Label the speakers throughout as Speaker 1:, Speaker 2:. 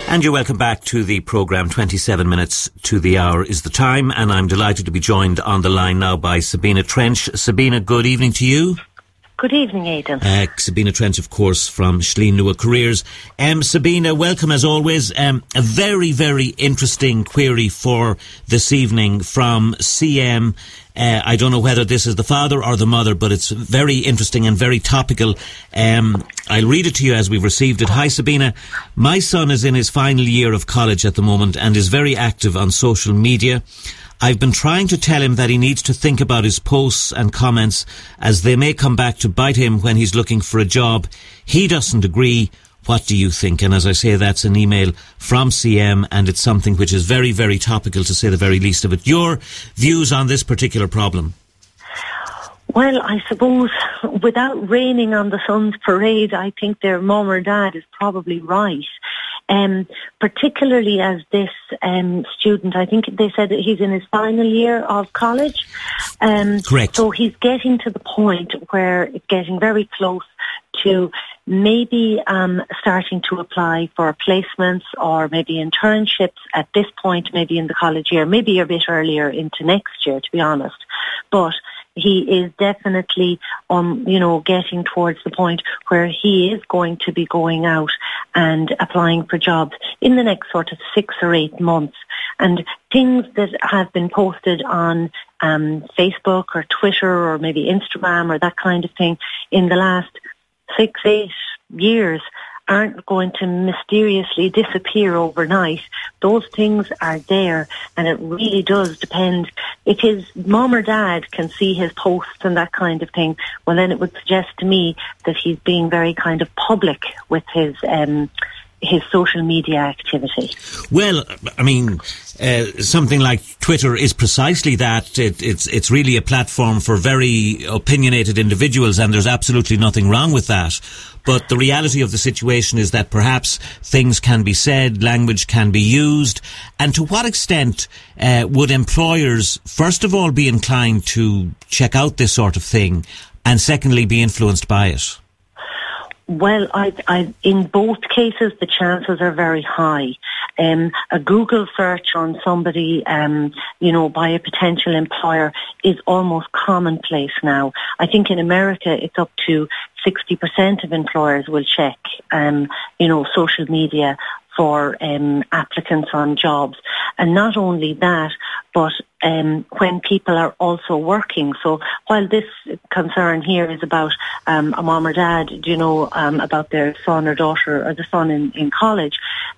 Speaker 1: And you're welcome back to the programme. 27 minutes to the hour is the time, and I'm delighted to be joined on the line now by Sabina Trench. Sabina, good evening to you.
Speaker 2: Good evening, Aidan.
Speaker 1: Sabina Trench, of course, from Schleen Nua Careers. Sabina, welcome as always. A very, very interesting query for this evening from CM. I don't know whether this is the father or the mother, but it's very interesting and very topical. I'll read it to you as we've received it. Hi, Sabina. My son is in his final year of college at the moment and is very active on social media. I've been trying to tell him that he needs to think about his posts and comments, as they may come back to bite him when he's looking for a job. He doesn't agree. What do you think? And as I say, that's an email from CM, and it's something which is very, very topical, to say the very least of it. Your views on this particular problem?
Speaker 2: Well, I suppose without raining on the son's parade, I think their mum or dad is probably right. Particularly as this student, I think they said that he's in his final year of college.
Speaker 1: Correct.
Speaker 2: So he's getting to the point where it's getting very close to maybe starting to apply for placements or maybe internships at this point, maybe in the college year, maybe a bit earlier into next year, to be honest. But he is definitely, getting towards the point where he is going to be going out and applying for jobs in the next sort of 6 or 8 months. And things that have been posted on Facebook or Twitter or maybe Instagram or that kind of thing in the last 6, 8 years aren't going to mysteriously disappear overnight. Those things are there, and it really does depend. If his mum or dad can see his posts and that kind of thing, well, then it would suggest to me that he's being very kind of public with his social media activity.
Speaker 1: Well, I mean, something like Twitter is precisely that. It's really a platform for very opinionated individuals, and there's absolutely nothing wrong with that. But the reality of the situation is that perhaps things can be said, language can be used. And to what extent would employers, first of all, be inclined to check out this sort of thing, and secondly, be influenced by it?
Speaker 2: Well, in both cases, the chances are very high. A Google search on somebody, by a potential employer is almost commonplace now. I think in America, it's up to 60% of employers will check, social media for applicants on jobs. And not only that, but when people are also working. So while this concern here is about a mom or dad, about their son or daughter or the son in college,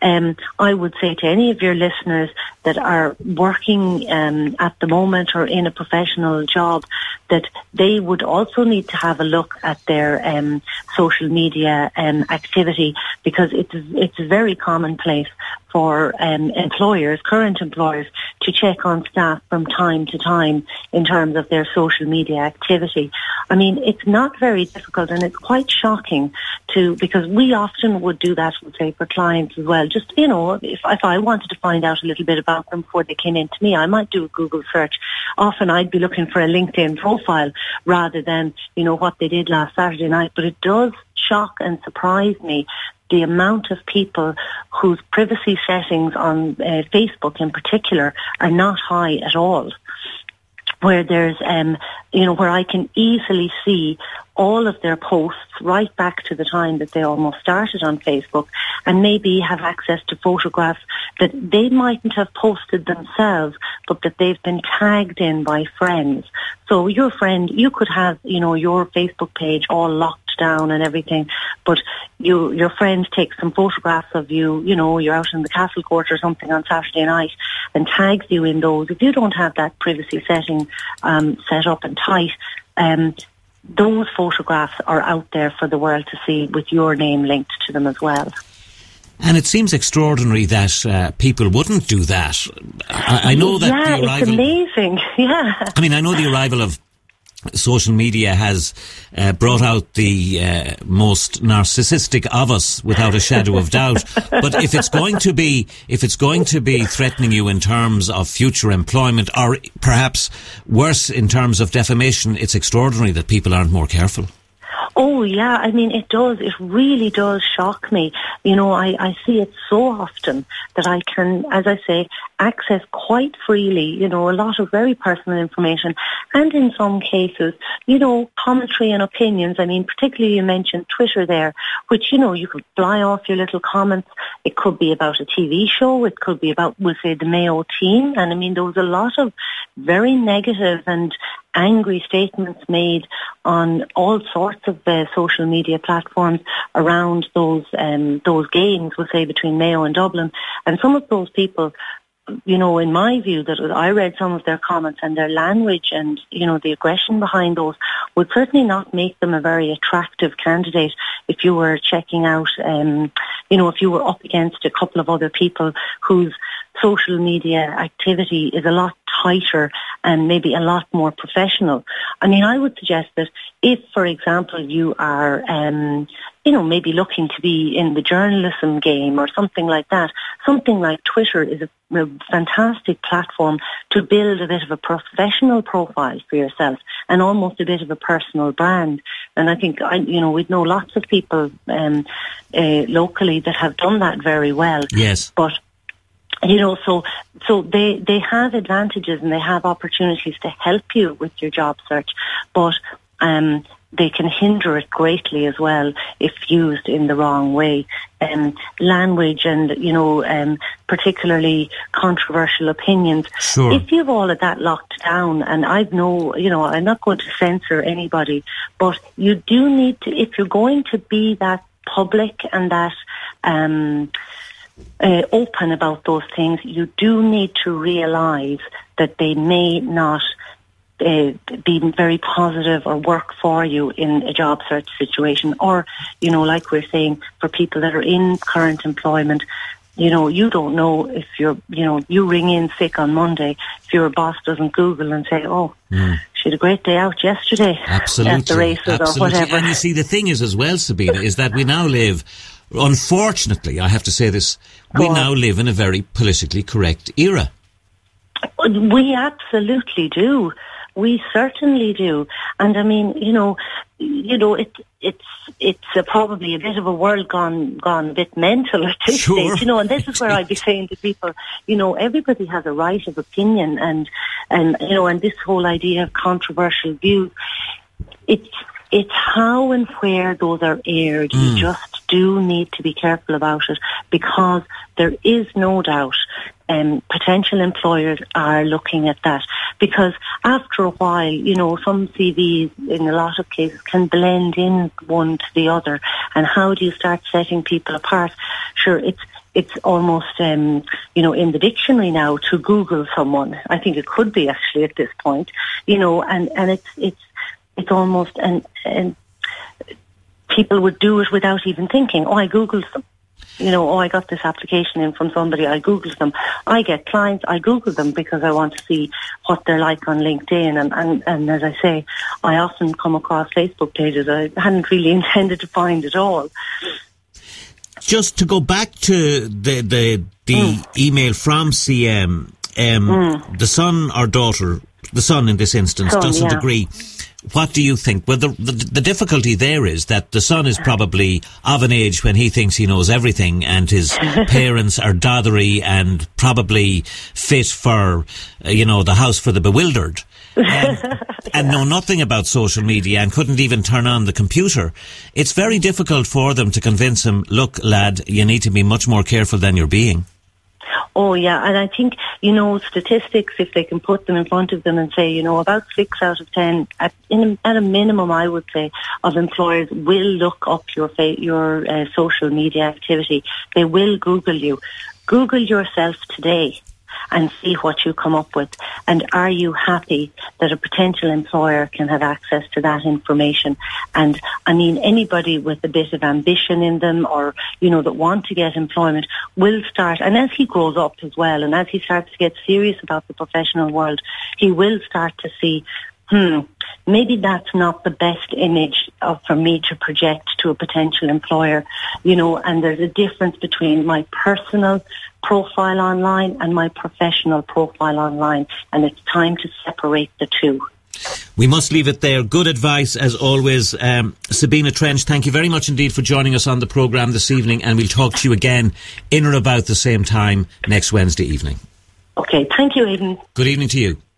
Speaker 2: I would say to any of your listeners that are working at the moment or in a professional job, that they would also need to have a look at their social media activity, because it's very commonplace for current employers, to check on staff from time to time in terms of their social media activity. I mean, it's not very difficult, and it's quite shocking because we often would do that, would say, for clients as well. Just, if I wanted to find out a little bit about them before they came in to me, I might do a Google search. Often I'd be looking for a LinkedIn profile rather than, what they did last Saturday night. But it does shock and surprise me the amount of people whose privacy settings on Facebook in particular are not high at all, where there's, where I can easily see all of their posts right back to the time that they almost started on Facebook, and maybe have access to photographs that they mightn't have posted themselves, but that they've been tagged in by friends. So your friend, you could have, your Facebook page all locked down and everything, but your friend takes some photographs of you, you're out in the Castle Court or something on Saturday night, and tags you in those. If you don't have that privacy setting set up and tight, those photographs are out there for the world to see with your name linked to them as well.
Speaker 1: And it seems extraordinary that people wouldn't do that. I know that the arrival...
Speaker 2: it's amazing. Yeah.
Speaker 1: I mean, I know the arrival of social media has brought out the most narcissistic of us, without a shadow of doubt. But if it's going to be threatening you in terms of future employment, or perhaps worse in terms of defamation, it's extraordinary that people aren't more careful.
Speaker 2: Oh, yeah. I mean, it does. It really does shock me. You know, I see it so often that I can, as I say, access quite freely, you know, a lot of very personal information. And in some cases, you know, commentary and opinions. I mean, particularly you mentioned Twitter there, which, you know, you could fly off your little comments. It could be about a TV show. It could be about, we'll say, the Mayo team. And I mean, there was a lot of very negative and angry statements made on all sorts of social media platforms around those games, we'll say, between Mayo and Dublin. And some of those people, you know, in my view, that I read some of their comments, and their language and, you know, the aggression behind those would certainly not make them a very attractive candidate if you were checking out, you know, if you were up against a couple of other people whose social media activity is a lot tighter and maybe a lot more professional. I mean, I would suggest that if, for example, you are, you know, maybe looking to be in the journalism game or something like that, something like Twitter is a fantastic platform to build a bit of a professional profile for yourself and almost a bit of a personal brand. And I think, you know, we know lots of people locally that have done that very well.
Speaker 1: Yes.
Speaker 2: But you know, so they have advantages and they have opportunities to help you with your job search, but they can hinder it greatly as well if used in the wrong way. Language and, you know, particularly controversial opinions.
Speaker 1: Sure.
Speaker 2: If you've all of that locked down, and you know, I'm not going to censor anybody, but you do need to, if you're going to be that public and that open about those things, you do need to realise that they may not be very positive or work for you in a job search situation. Or, you know, like we're saying, for people that are in current employment, you know, you don't know if you're, you know, you ring in sick on Monday, if your boss doesn't Google and say, oh, she had a great day out yesterday.
Speaker 1: Absolutely.
Speaker 2: At the races or whatever.
Speaker 1: And you see, the thing is as well, Sabina, is that we now live, unfortunately, I have to say this, we now live in a very politically correct era.
Speaker 2: We absolutely do. We certainly do. And I mean, you know, it's probably a bit of a world gone a bit mental at this stage, you know, and this is where I'd be saying to people, you know, everybody has a right of opinion, and you know, and this whole idea of controversial views, it's how and where those are aired. You just do need to be careful about it, because there is no doubt potential employers are looking at that, because after a while, you know, some CVs in a lot of cases can blend in one to the other. And how do you start setting people apart? Sure, it's almost, you know, in the dictionary now to Google someone. I think it could be actually at this point, you know, and it's almost, and people would do it without even thinking, oh, I Googled them. You know, oh, I got this application in from somebody, I Googled them. I get clients, I Google them because I want to see what they're like on LinkedIn. And as I say, I often come across Facebook pages I hadn't really intended to find at all.
Speaker 1: Just to go back to the email from CM, the son or daughter, the son in this instance, doesn't agree. What do you think? Well, the difficulty there is that the son is probably of an age when he thinks he knows everything, and his parents are dothery and probably fit for, you know, the house for the bewildered. And know nothing about social media and couldn't even turn on the computer. It's very difficult for them to convince him, look, lad, you need to be much more careful than you're being.
Speaker 2: Oh, yeah, and I think, you know, statistics, if they can put them in front of them and say, you know, about 6 out of 10, at a minimum, I would say, of employers will look up your social media activity. They will Google you. Google yourself today and see what you come up with. And are you happy that a potential employer can have access to that information? And I mean, anybody with a bit of ambition in them, or, you know, that want to get employment will start, and as he grows up as well, and as he starts to get serious about the professional world, he will start to see, maybe that's not the best image for me to project to a potential employer, you know, and there's a difference between my personal profile online and my professional profile online, and it's time to separate the two.
Speaker 1: We must leave it there. Good advice, as always. Sabina Trench, thank you very much indeed for joining us on the programme this evening, and we'll talk to you again in or about the same time next Wednesday evening.
Speaker 2: Okay, thank you, Aidan.
Speaker 1: Good evening to you.